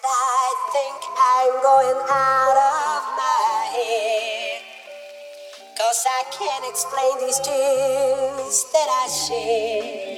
I think I'm going out of my head, 'cause I can't explain these tears that I shed.